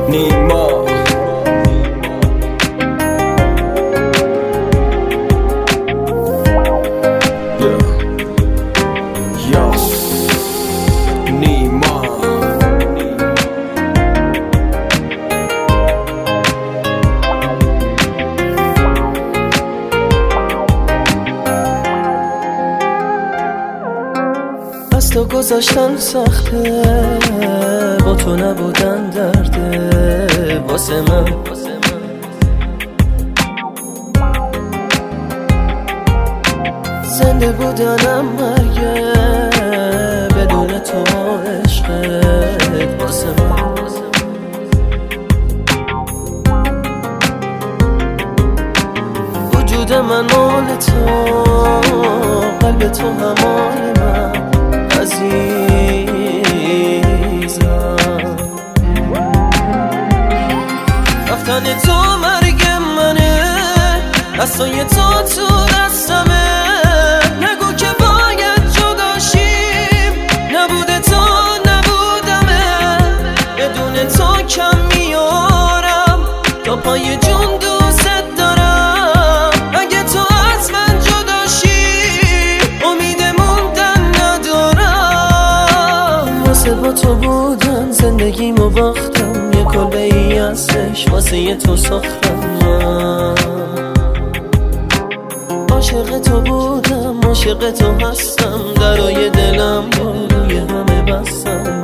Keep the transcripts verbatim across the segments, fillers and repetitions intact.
نیما از تو گذاشتن سخته، با تو نبودن درده واسه من. زنده بودنم مرگه، بدون تو عشقت واسه من. وجود من مال تو، قلب تو همال من عزیزم. رفتن تو مرگ منه، دستای تو تو دستمه. نگو که باید جداشیم، نبوده تو نبودمه. بدون تو کم میارم، تا پای جون دوست دارم. اگه تو از من جداشی، امید موندن ندارم. واسه با تو بودن زندگیمو باختم، یه کلبه ای ازش واسه یه تو ساختم. من عاشق تو بودم، عاشق تو هستم. درای دلم روی همه بستم.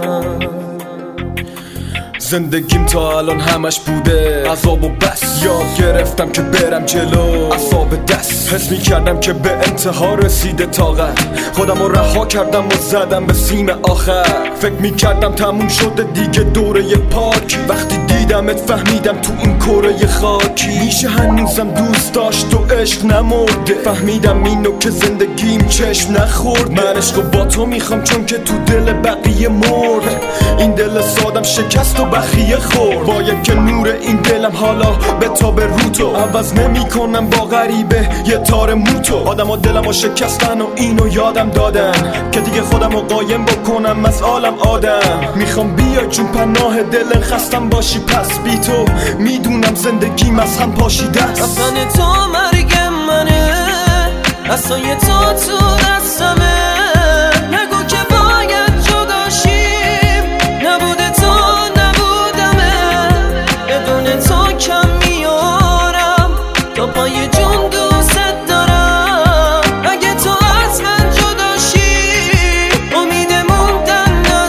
زندگیم تا الان همش بوده عذاب و بس. یاد گرفتم که برم جلو، اعصاب دست. حس می کردم که به انتها رسیده طاقت. خودم رو رها کردم و زدم به سیم آخر. فکر می کردم تموم شده دیگه دوره پاکی. وقتی دیدمت فهمیدم تو این کره خاکی میشه هنوزم دوست داشت و عشق نمرده. فهمیدم اینو که زندگیم چشم نخورد. من عشقو با تو میخوام چون که تو دل بقیه مرد. این دل سادم شکست و بخیه خورد. باید که نور این دلم حالا به تا به رو تو. عوض نمی کنم با غریبه یه تار موتو. آدم ها دلم ها شکستن و اینو یادم دادن که دیگه خودم رو قایم بکنم از عالم آدم. میخوام بیا جون پناه دل خستم باشی. پس بی تو میدونم زندگیم از هم پاشیده است. رفتن تو مرگ منه، دستای تو تو دستمه. نگو که باید جداشیم، نبوده تو نبودمه. بدون تو کم میارم، تا پای جون دوست دارم. اگه تو از من جداشی، امید موندن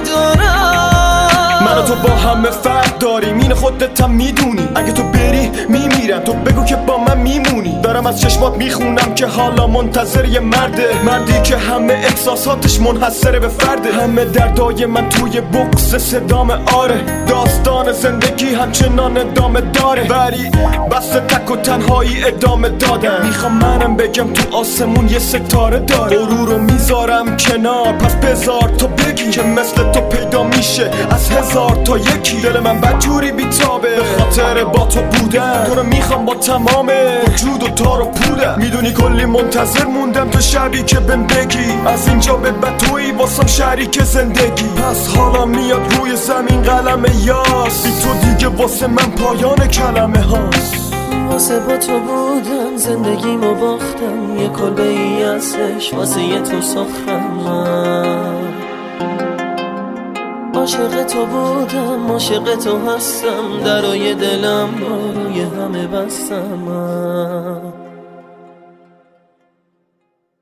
ندارم. من و تو با همه فرق داریم، این خودت هم میدونی. اگه تو بری میمیرم، تو بگو که با من میمونی. دارم از چشمات میخونم که حالا منتظر یه مرده. مردی که همه احساساتش منحصره به فرده. همه دردای من توی بکس صدام آره. داستان زندگی همچنان ادامه داره، ولی بس تک و تنهایی ادامه دادن. میخوام منم بگم تو آسمون یه ستاره داره. غرور رو میذارم کنار، پس بذار تو بگی که مثل تو پیدا میشه از هزار تا یکی. دل من بدجوری بیتابه به خاطر با تو بودن. تو رو میخوام با تمام وجود و تار و پودم. میدونی کلی منتظر موندم تو شبی که بهم بگی از اینجا به بعد تویی واسم شریک زندگی. پس حالا میاد روی زمین قلم یاس. بی تو دیگه واسه من پایان کلمه هاست. واسه با تو بودن زندگیمو باختم، یه کلبه ای ازش واسه یه تو ساختم. من عاشق تو بودم، عاشق تو هستم. درای دلم روی همه بستم. من